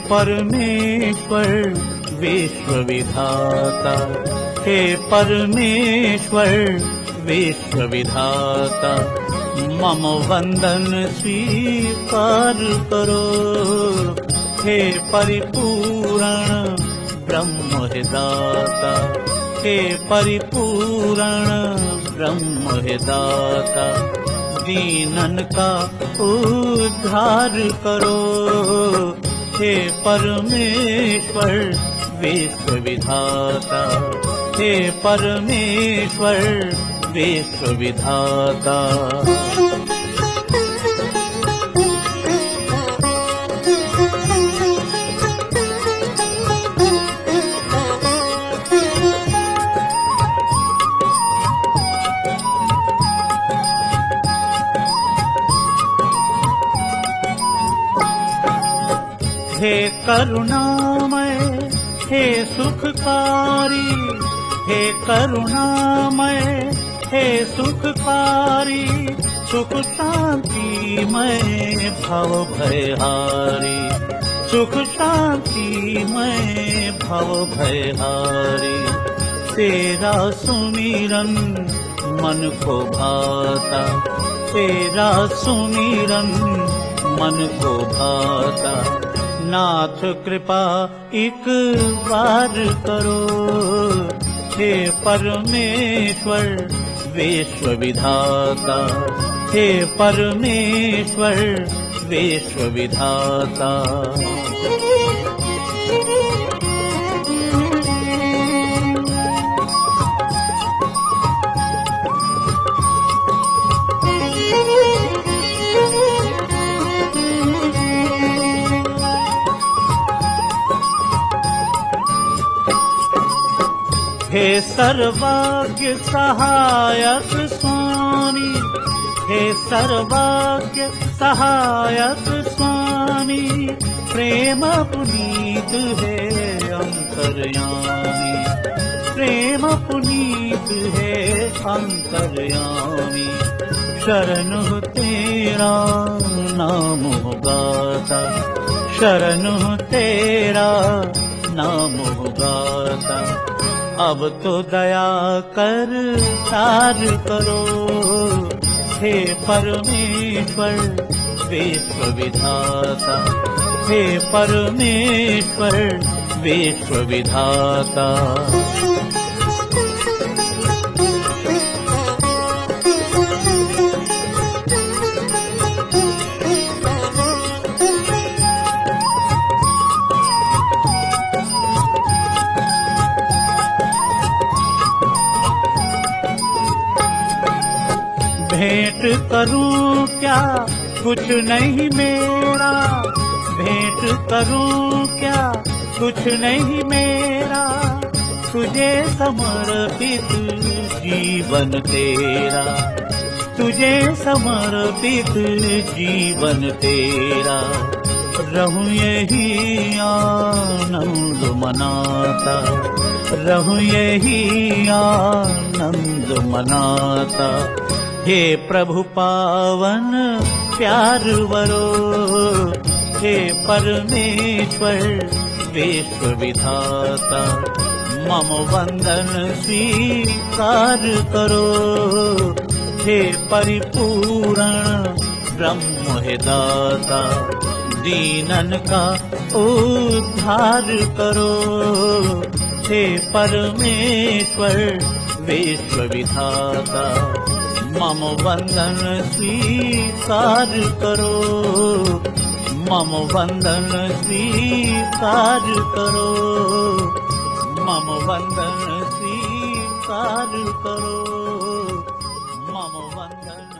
परमेश्वर विश्व विधाता, हे परमेश्वर विश्व विधाता, मम वंदन स्वीकार करो। हे परिपूर्ण ब्रह्म दाता, हे परिपूर्ण ब्रह्म दाता, दीनन का उद्धार करो। हे परमेश्वर विश्व विधाता, हे परमेश्वर विश्व विधाता। हे करुणामय, हे सुखकारी, हे करुणामय, हे सुखकारी, सुख शांतिमय भव भयहारी, सुख शांतिमय भव भयहारी। तेरा सुमिरन मन को भाता, तेरा सुमिरन मन को भाता। नाथ कृपा एक बार करो। हे परमेश्वर विश्व विधाता, हे परमेश्वर विश्व विधाता। हे सर्वज्ञ सहायक स्वामी, हे सर्वज्ञ सहायक स्वामी, प्रेम पुनीत है अंतर्यामी, प्रेम पुनीत है अंतर्यामी। शरणु तेरा नाम गाता, शरणु तेरा नाम गाता। अब तो दया कर तार करो। हे परमेश्वर विश्व विधाता, हे परमेश्वर विश्व विधाता। भेंट करूं क्या कुछ नहीं मेरा, भेंट करूं क्या कुछ नहीं मेरा, तुझे समर्पित जीवन तेरा, तुझे समर्पित जीवन तेरा। रहूं यही आनंद मनाता, रहूं यही आनंद मनाता। हे प्रभु पावन प्यार वरो, हे परमेश्वर विश्व विधाता, मम वंदन स्वीकार करो। हे परिपूर्ण ब्रह्म दाता, दीनन का उद्धार करो। हे परमेश्वर विश्व विधाता, मम वंदन स्वीकार करो, मम वंदन स्वीकार करो, मम वंदन स्वीकार करो, मम वंदन